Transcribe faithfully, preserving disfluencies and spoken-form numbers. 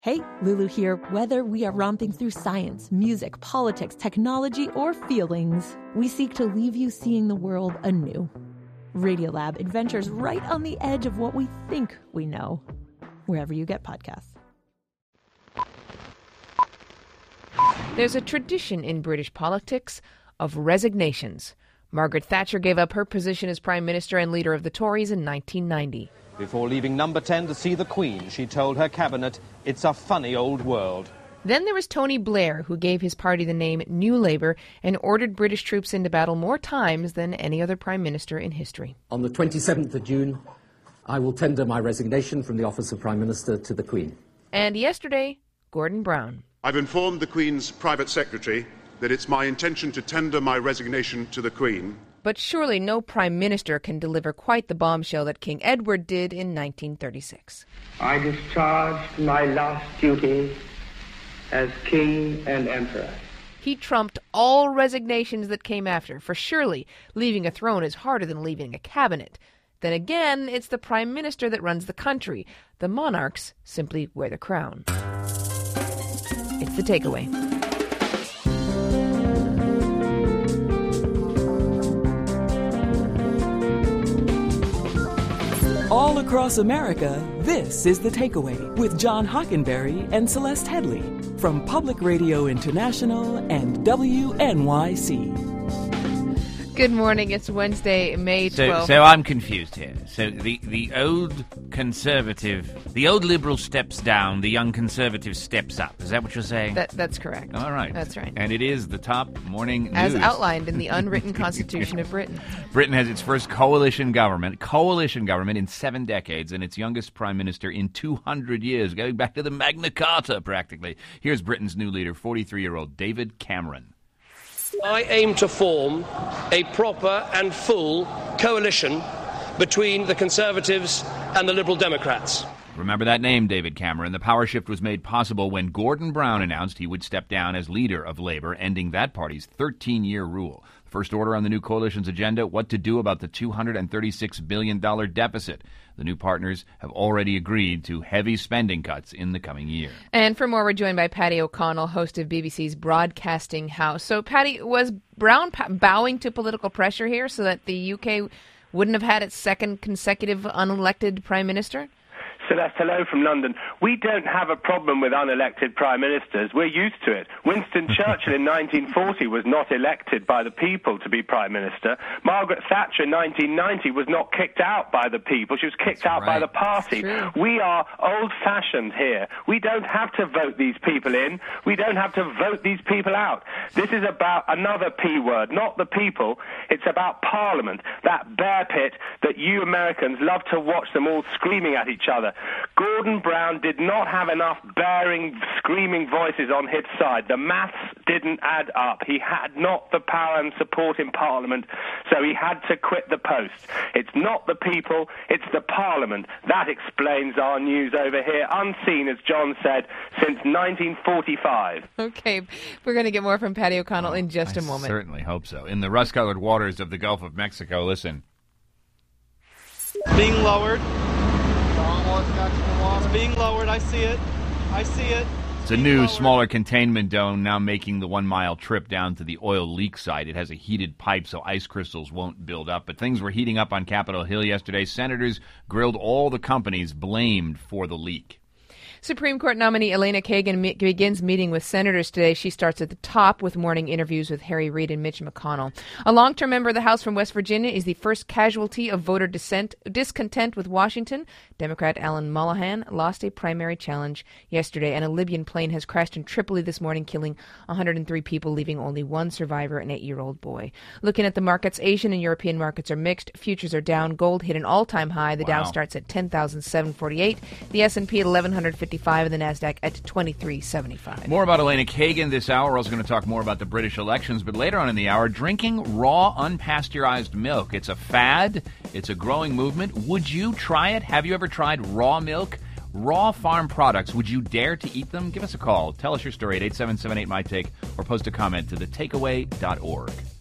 Hey, Lulu here. Whether we are romping through science, music, politics, technology, or feelings, we seek to leave you seeing the world anew. Radiolab adventures right on the edge of what we think we know, wherever you get podcasts. There's a tradition in British politics of resignations. Margaret Thatcher gave up her position as Prime Minister and leader of the Tories in nineteen ninety. Before leaving Number ten to see the Queen, she told her cabinet, "It's a funny old world." Then there was Tony Blair, who gave his party the name New Labour and ordered British troops into battle more times than any other Prime Minister in history. On the twenty-seventh of June, I will tender my resignation from the office of Prime Minister to the Queen. And yesterday, Gordon Brown. I've informed the Queen's private secretary that it's my intention to tender my resignation to the Queen. But surely no Prime Minister can deliver quite the bombshell that King Edward did in nineteen thirty-six. I discharged my last duty as King and Emperor. He trumped all resignations that came after, for surely leaving a throne is harder than leaving a cabinet. Then again, it's the Prime Minister that runs the country. The monarchs simply wear the crown. It's the takeaway. All across America, this is The Takeaway with John Hockenberry and Celeste Headley from Public Radio International and W N Y C. Good morning. It's Wednesday, May twelfth. So, so I'm confused here. So the, the old conservative, the old liberal steps down, the young conservative steps up. Is that what you're saying? That, that's correct. All right. That's right. And it is the top morning news. As outlined in the unwritten Constitution of Britain. Britain has its first coalition government, coalition government in seven decades, and its youngest prime minister in two hundred years, going back to the Magna Carta, practically. Here's Britain's new leader, forty-three-year-old David Cameron. I aim to form a proper and full coalition between the Conservatives and the Liberal Democrats. Remember that name, David Cameron. The power shift was made possible when Gordon Brown announced he would step down as leader of Labour, ending that party's thirteen-year rule. First order on the new coalition's agenda, what to do about the two hundred thirty-six billion dollars deficit. The new partners have already agreed to heavy spending cuts in the coming year. And for more, we're joined by Paddy O'Connell, host of B B C's Broadcasting House. So, Paddy, was Brown bowing to political pressure here so that the U K wouldn't have had its second consecutive unelected prime minister? Celeste, hello from London. We don't have a problem with unelected prime ministers. We're used to it. Winston Churchill in nineteen forty was not elected by the people to be prime minister. Margaret Thatcher in nineteen ninety was not kicked out by the people. She was kicked That's out right. by the party. We are old-fashioned here. We don't have to vote these people in. We don't have to vote these people out. This is about another P word, not the people. It's about Parliament, that bear pit that you Americans love to watch them all screaming at each other. Gordon Brown did not have enough bearing, screaming voices on his side. The maths didn't add up. He had not the power and support in Parliament, so he had to quit the post. It's not the people, it's the Parliament. That explains our news over here, unseen, as John said, since nineteen forty-five. Okay, we're going to get more from Paddy O'Connell oh, in just I a moment. Certainly hope so. In the rust-colored waters of the Gulf of Mexico, listen. Being lowered. It's being lowered. I see it. I see it. It's a new, smaller containment dome now making the one-mile trip down to the oil leak site. It has a heated pipe so ice crystals won't build up. But things were heating up on Capitol Hill yesterday. Senators grilled all the companies blamed for the leak. Supreme Court nominee Elena Kagan me- begins meeting with senators today. She starts at the top with morning interviews with Harry Reid and Mitch McConnell. A long-term member of the House from West Virginia is the first casualty of voter dissent, discontent with Washington. Democrat Alan Mullahan lost a primary challenge yesterday, and a Libyan plane has crashed in Tripoli this morning, killing one hundred three people, leaving only one survivor, an eight-year-old boy. Looking at the markets, Asian and European markets are mixed. Futures are down. Gold hit an all-time high. The Wow. Dow starts at ten thousand seven hundred forty-eight. The S and P at eleven fifty-five, and the NASDAQ at twenty-three seventy-five. More about Elena Kagan this hour. We're also going to talk more about the British elections, but later on in the hour, drinking raw, unpasteurized milk. It's a fad. It's a growing movement. Would you try it? Have you ever tried raw milk? Raw farm products. Would you dare to eat them? Give us a call. Tell us your story at eight seven seven eight, M Y T A K E or post a comment to the takeaway dot org.